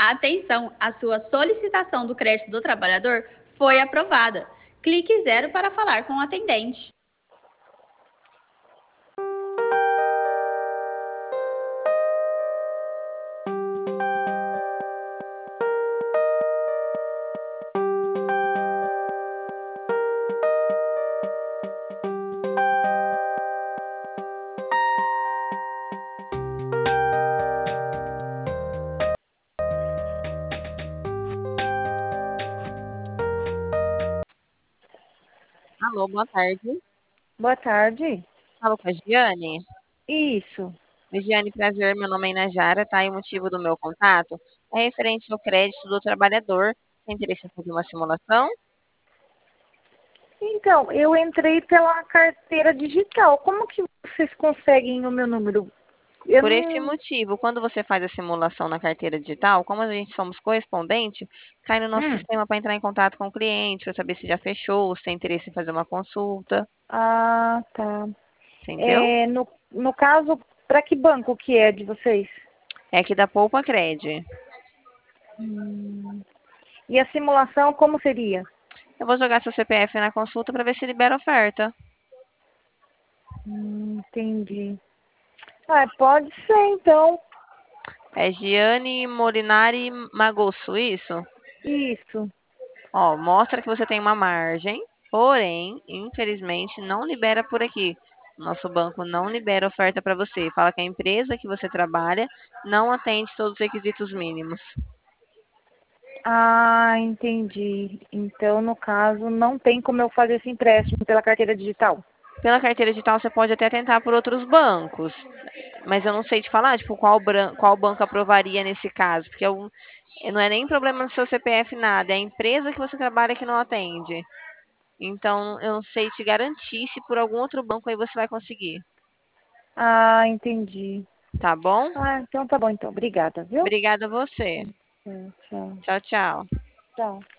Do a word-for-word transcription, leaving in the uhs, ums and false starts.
Atenção, a sua solicitação do crédito do trabalhador foi aprovada. Clique zero para falar com o atendente. Alô, boa tarde. Boa tarde. Falo com a Giane. Isso. Giane, prazer, meu nome é Inajara, tá? E o motivo do meu contato é referente ao crédito do trabalhador. Tem interesse em fazer uma simulação? Então, eu entrei pela carteira digital. Como que vocês conseguem o meu número? Eu Por esse não. motivo, quando você faz a simulação na carteira digital, como a gente somos correspondente, cai no nosso Hum. sistema para entrar em contato com o cliente, para saber se já fechou, se tem interesse em fazer uma consulta, Ah, tá. entendeu? É, no, no caso, para que banco que é de vocês? É aqui da Poupa Cred. Hum. E a simulação, como seria? Eu vou jogar seu C P F na consulta para ver se libera oferta. Hum, entendi. Ah, pode ser, então. É Giane Molinari Magosso, isso? Isso. Ó, mostra que você tem uma margem, porém, infelizmente, não libera por aqui. Nosso banco não libera oferta para você. Fala que a empresa que você trabalha não atende todos os requisitos mínimos. Ah, entendi. Então, no caso, não tem como eu fazer esse empréstimo pela carteira digital. Pela carteira digital, você pode até tentar por outros bancos, mas eu não sei te falar, tipo, qual, bran- qual banco aprovaria nesse caso, porque eu- não é nem problema no seu C P F nada, é a empresa que você trabalha que não atende. Então, eu não sei te garantir se por algum outro banco aí você vai conseguir. Ah, entendi. Tá bom? Ah, então tá bom, então. Obrigada, viu? Obrigada a você. Tchau, tchau. Tchau, tchau. Tchau.